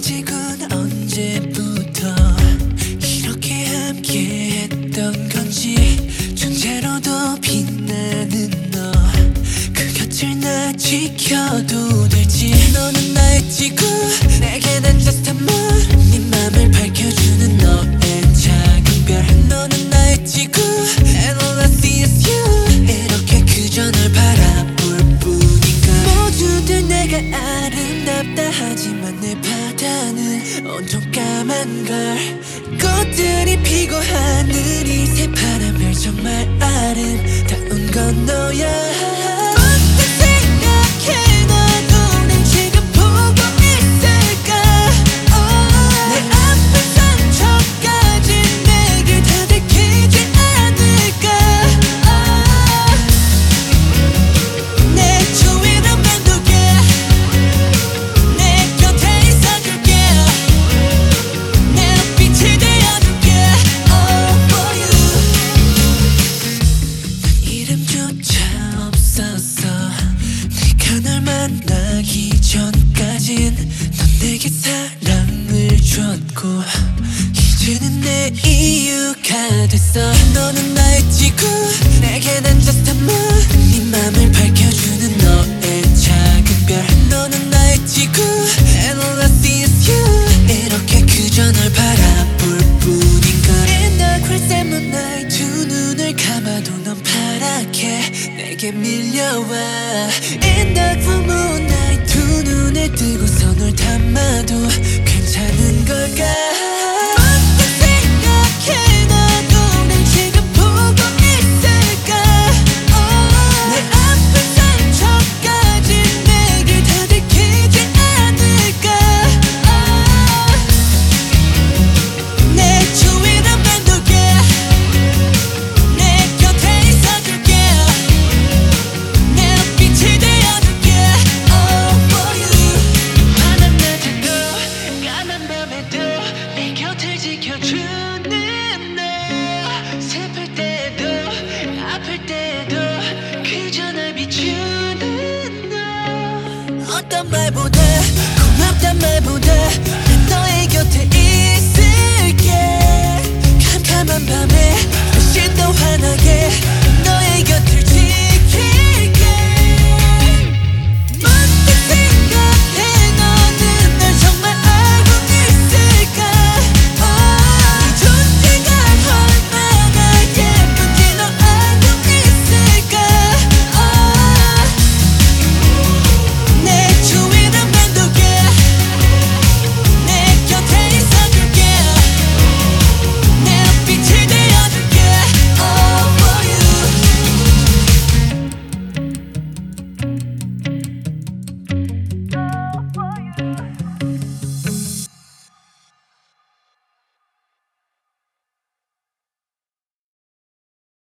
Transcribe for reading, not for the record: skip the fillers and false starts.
아직은 언제부터 이렇게 함께 했던 건지 존재로도 빛나는 너 그 곁을 나 지켜도 될지 너는 나의 지구 내게 난 just a moon 네 맘을 밝혀주는 너의 작은 별 너는 나의 지구 and all I see is you 이렇게 그저 널 바라볼 뿐인가 모두들 내가 아름답다 하지만 내 바다는 온통 까만 걸 꽃들이 피고 하늘이 새파란 별 정말 아름다운 건 너야 만나기 전까진 넌 내게 사랑을 줬고 이제는 내 이유가 됐어 너는 나의 지구 내게 난 just a moon 네 맘을 밝혀주는 너의 작은 별 너는 나의 지구 and all I see is you 이렇게 그저 널 바라볼 뿐인가 In the crimson moonlight 두 눈을 감아도 넌 파랗게 내게 밀려와 In the full moonlight 두 눈을 뜨고서 널 담아도 괜찮은 걸까 어떻게 생각해 나도 날 지금 보고 있을까 내 아픈 상처까지 내게 다 들키지 않을까 내 주위를 맴돌게 내 곁에 있어줄게 내 빛이 되어줄게 Oh for you 환한 낮에도 까만 밤에도 내 곁을 지켜주는 너 슬플 때도 아플 때도 그저 날 비추는 너 어떤 말보다 고맙단 말보다 난 너의 곁에 있을게 캄캄한 밤에 훨씬 더 환하게